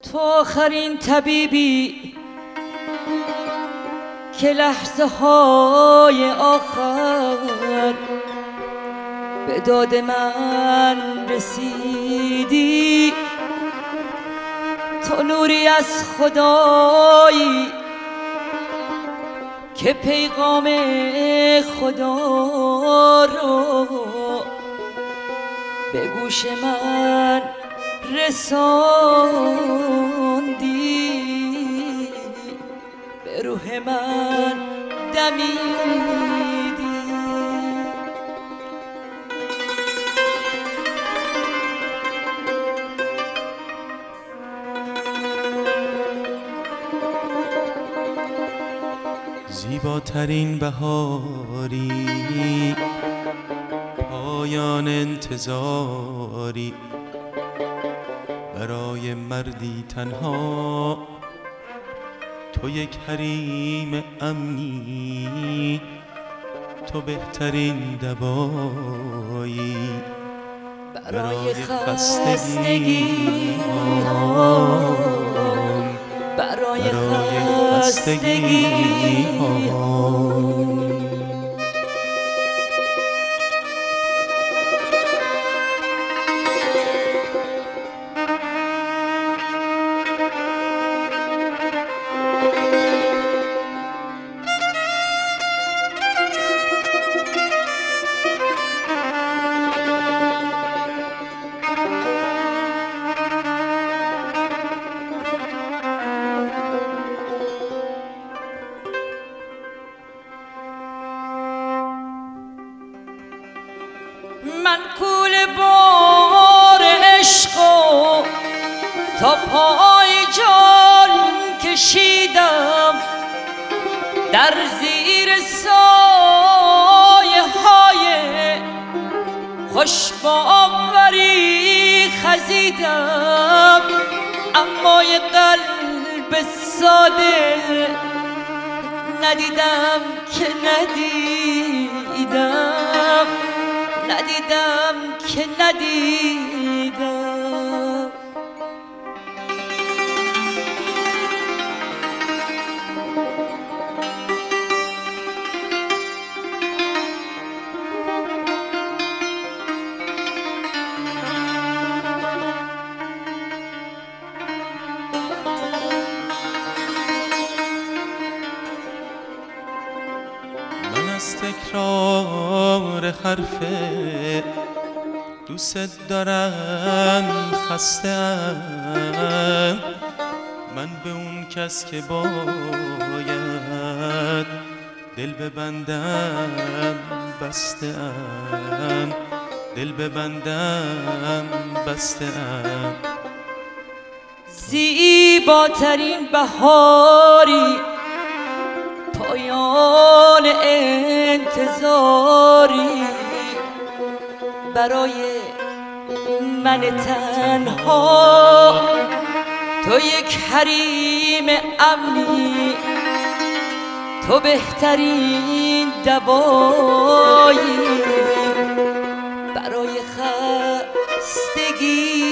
تو آخرین طبیبی که لحظه های آخر به داد من رسیدی. تو نوری از خدایی که پیغام خدا رو به گوش من رساندی، به روح من دمیدی. زیباترین بهاری، پایان انتظاری برای مردی تنها. تو یک حریم امنی، تو بهترین دوایی برای خستگی هام، برای خستگی هام. من کول بار عشقو تا پای جان کشیدم، در زیر سایه های خوش باوری خزیدم. اما یه قلب ساده ندیدم که ندیدم، ندیدم که ندیدم. من از تکرار حرفه دوست دارم خسته‌ام. من به اون کس که باید دل ببندم بسته‌ام، دل ببندم بسته‌ام. زیباترین بهاری، پایان انتظاری برای من تنها. تو یک حریم امنی، تو بهترین دوایی برای خستگی